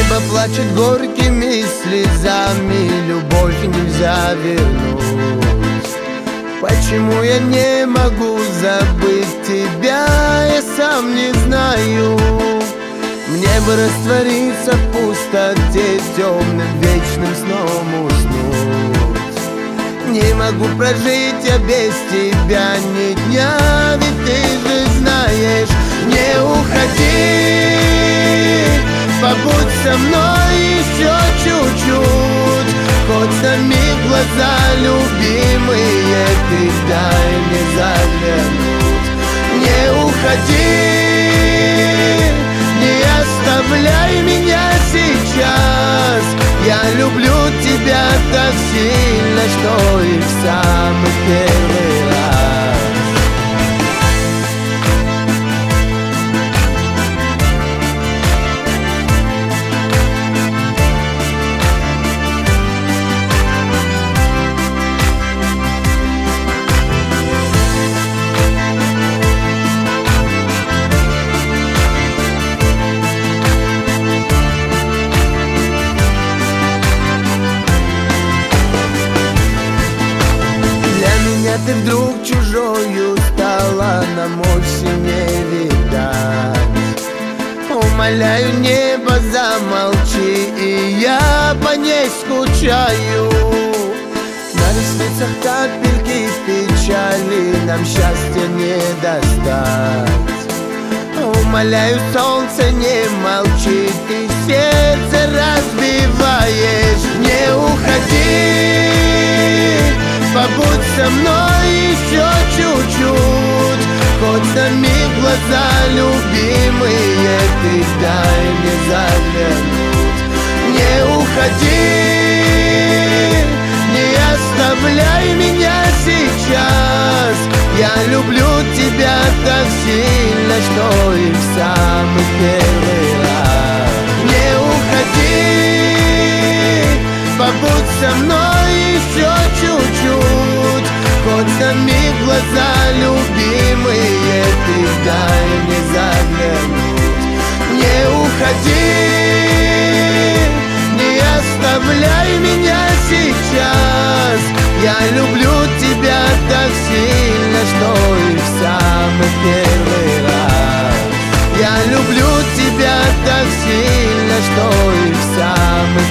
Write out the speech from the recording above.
Небо плачет горькими слезами, любовь нельзя вернуть. Почему я не могу забыть тебя, я сам не знаю. Мне бы раствориться в пустоте, темным вечным сном уснуть. Не могу прожить я без тебя ни дня, ведь ты же знаешь. Не уходи, побудь со мной еще чуть-чуть, хоть на миг глаза любимые ты дай мне заглянуть. Не уходи, не оставляй меня сейчас. Я люблю тебя так сильно, что и в самый первый раз. Ты вдруг чужою стала, нам вовсе не видать. Умоляю, небо, замолчи, и я по ней скучаю. На ресницах капельки печали, нам счастья не достать. Умоляю, солнце, не молчи, ты сердце разбиваешь. Не уходи, побудь со мной еще чуть-чуть, хоть на миг глаза любимые ты дай мне заглянуть. Не уходи, не оставляй меня сейчас. Я люблю тебя так сильно, что и в самый первый раз. Не уходи, побудь со мной еще чуть-чуть, хоть на миг глаза любимые ты дай мне заглянуть. Не уходи, не оставляй меня сейчас. Я люблю тебя так сильно, что и в самый первый раз. Я люблю тебя так сильно, что и в самый